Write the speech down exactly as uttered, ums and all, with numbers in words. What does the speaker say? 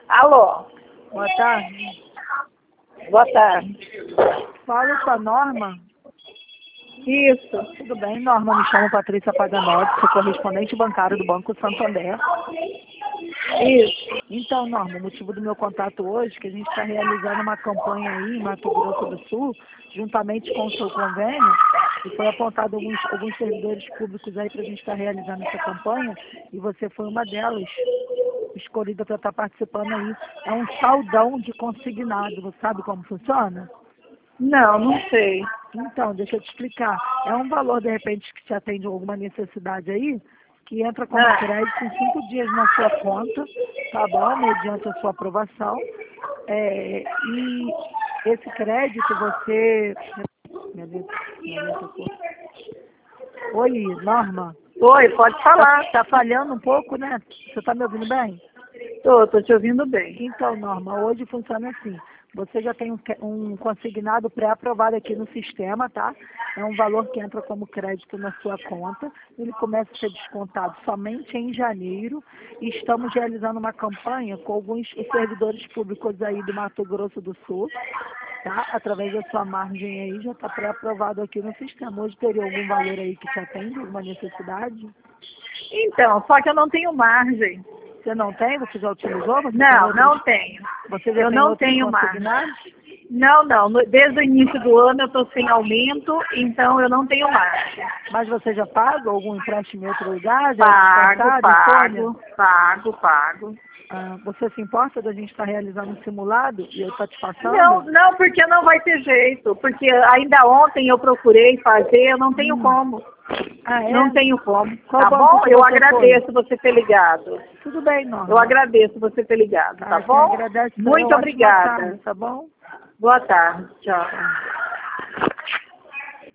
Alô? Boa tarde. Boa tarde. Falo com a Norma. Isso. Tudo bem, Norma? Me chamo Patrícia Paganotti, sou correspondente bancário do Banco Santander. Isso. Então, Norma, o motivo do meu contato hoje é que a gente está realizando uma campanha aí em Mato Grosso do Sul, juntamente com o seu convênio, e foi apontado alguns, alguns servidores públicos aí para a gente estar realizando essa campanha, e você foi uma delas, escolhida para estar participando aí. É um saldão de consignado, você sabe como funciona? Não, não sei. Então, deixa eu te explicar. É um valor, de repente, que te atende a alguma necessidade aí, que entra como Ah. crédito em cinco dias na sua conta, tá bom? Mediante a sua aprovação. É, e esse crédito você... Minha letra, minha letra ficou- Oi, Norma. Oi, pode falar. Tá, tá falhando um pouco, né? Você tá me ouvindo bem? Tô, tô te ouvindo bem. Então, Norma, hoje funciona assim. Você já tem um, que- um consignado pré-aprovado aqui no sistema, tá? É um valor que entra como crédito na sua conta. Ele começa a ser descontado somente em janeiro. E estamos realizando uma campanha com alguns servidores públicos aí do Mato Grosso do Sul, tá? Através da sua margem aí, já está pré-aprovado aqui no sistema. Hoje teria algum valor aí que te atende, alguma necessidade? Então, só que eu não tenho margem. Você não tem? Você já utilizou? Você tem Não, outros- não tenho. Você já Eu tem não outros tenho margem. consignados? Não, não. No- Desde o início do ano eu estou sem aumento, então eu não tenho margem. Mas você já paga algum empréstimo em outro lugar? Já Pago, é descontado, pago, Sônia? pago, pago. Ah, você se importa da gente estar realizando um simulado e eu estar te passando? Não, não, porque não vai ter jeito. Porque ainda ontem eu procurei fazer, eu não tenho Hum. como. Ah, é? Não tenho como. Qual Tá banco bom? que Eu você agradeço você ter ligado. Tudo bem, Norma. Eu agradeço você ter ligado, tá Tá, quem bom? agradece sou eu. Muito Ótima obrigada. tarde, tá bom? Boa tarde. Tchau. Tá.